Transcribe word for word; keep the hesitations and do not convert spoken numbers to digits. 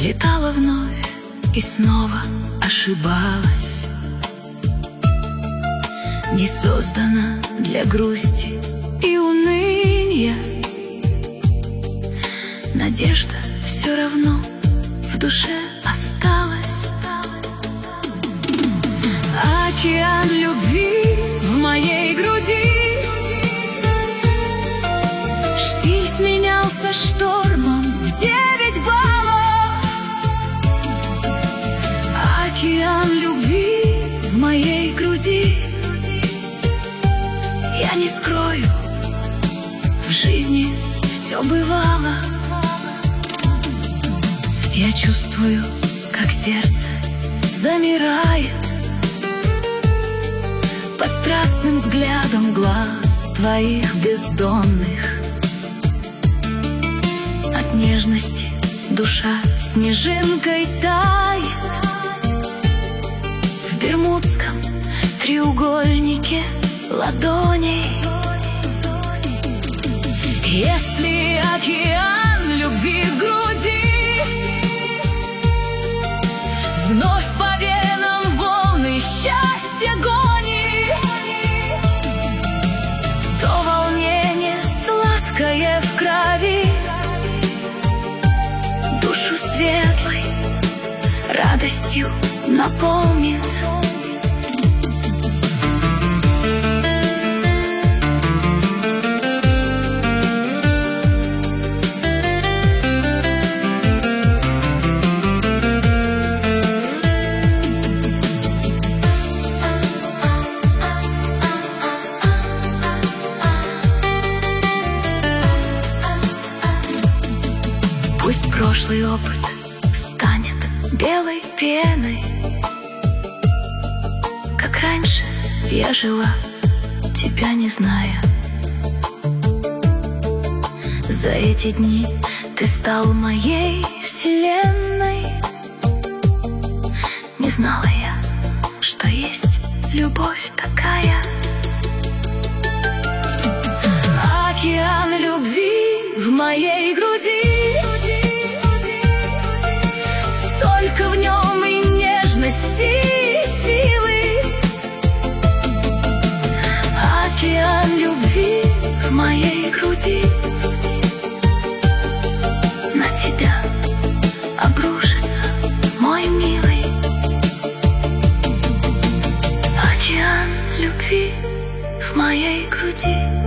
Взлетала вновь и снова ошибалась. Не создана для грусти и уныния. Надежда все равно в душе осталась. Океан любви в моей груди. Штиль сменялся штормом в девять баллов. Океан любви в моей груди. Я не скрою, в жизни все бывало. Я чувствую, как сердце замирает под страстным взглядом глаз твоих бездонных. От нежности душа снежинкой тает в бермудском треугольнике ладоней. Если океан любви в груди, вновь по венам волны счастья гонит, то волнение сладкое в крови душу светлой радостью наполнит. Пусть прошлый опыт станет белой пеной, как раньше я жила, тебя не зная. За эти дни ты стал моей вселенной. Не знала я, что есть любовь такая. Океан любви в моей груди. Столько в нем и нежности, и силы. Океан любви в моей груди. На тебя обрушится, мой милый. Океан любви в моей груди.